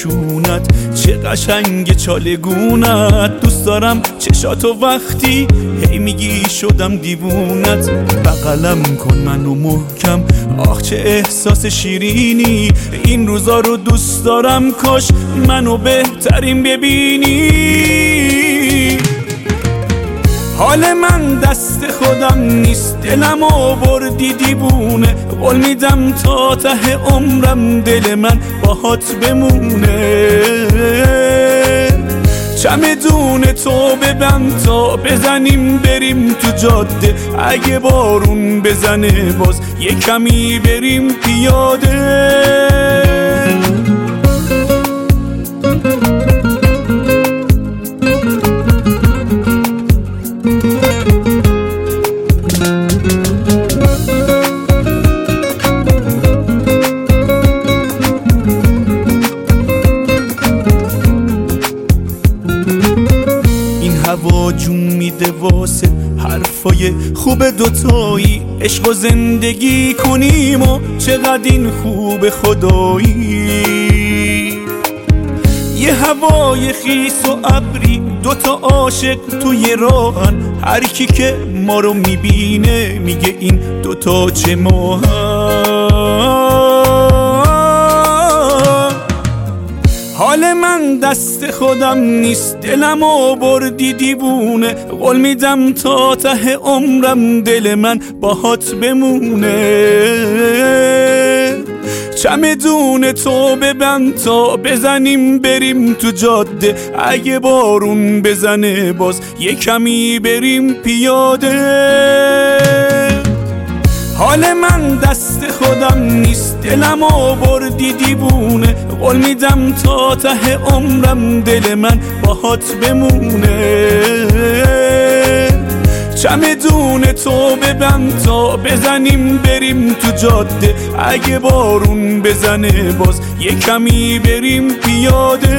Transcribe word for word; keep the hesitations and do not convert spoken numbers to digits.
نشونت، چه قشنگ چالگونت. دوست دارم چشاتو وقتی هی میگی شدم دیوونت. بغلم کن منو محکم، آخ چه احساس شیرینی. این روزا رو دوست دارم کاش منو بهترین ببینی. حال من دست خودم نیست، دلم آوردی دیوونه. قول میدم تا ته عمرم دل من باهات بمونه. چمدون تو ببند تا بزنیم بریم تو جاده. اگه بارون بزنه باز یه کمی بریم پیاده. هوا جون میده واسه حرفای خوب دوتایی. عشق و زندگی کنیم و چقدر این خوب خدایی. یه هوای خیس و ابری، دوتا عاشق توی راهن. هر کی که ما رو میبینه میگه این دوتا چه ماهن. حال من دست خودم نیست، دلم آوردی دیوونه. قول میدم تا ته عمرم دل من باهات بمونه. چمدون تو ببند تا بزنیم بریم تو جاده. اگه بارون بزنه باز یه کمی بریم پیاده. حال من دست خودم نیست، دلم آوردی دیوونه. قول میدم تا ته عمرم دل من باهات بمونه. چمدون تو ببند تا بزنیم بریم تو جاده. اگه بارون بزنه باز یه کمی بریم پیاده.